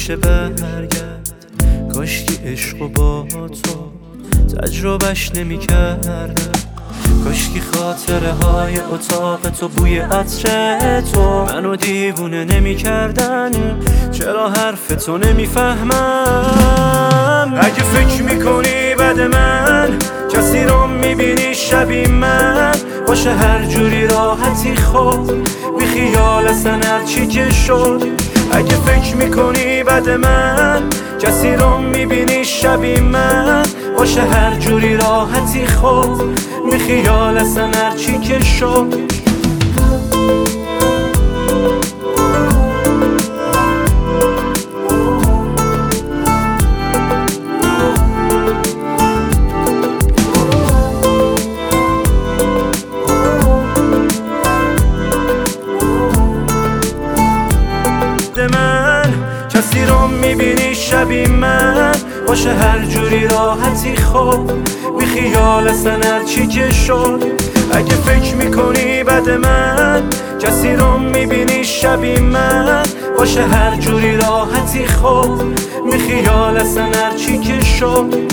نمیشه برگرد. کاشکی عشق با تو تجربهش نمیکردم. کاشکی خاطره های اتاق تو، بوی عطر تو منو دیوونه نمیکردن. چرا حرف تو نمیفهمم؟ اگه فکر میکنی بد من، کسی رو میبینی شبیه من، باشه هر جوری راحتی خود بی خیال اصلا هرچی که شد. اگه فکر میکنی بد من، کسی رو میبینی شبیه من، باشه هر جوری راحتی خود بی خیال اصلا هرچی که شد. کسی رو میبینی شبیه من، باشه هر جوری راحتی خود بی خیال اصلا هرچی که شد. اگه فکر میکنی بد من، کسی رو میبینی شبیه من، باشه هر جوری راحتی خود بی خیال اصلا هرچی که شد.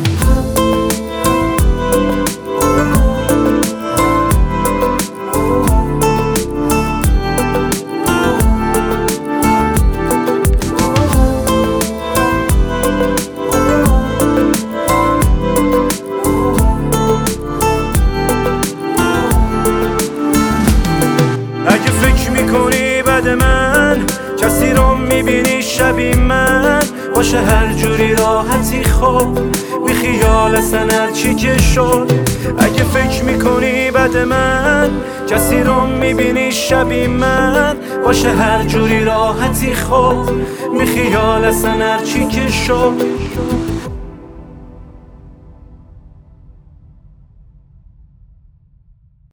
اگه فکر میکنی بد من، کسی رو میبینی شبیه من، باشه هر جوری راحتی خود بی خیال اصلا هرچی که شد. اگه فکر میکنی بد من، کسی رو میبینی شبیه من، باشه هر جوری راحتی خود بی خیال اصلا هرچی که شد.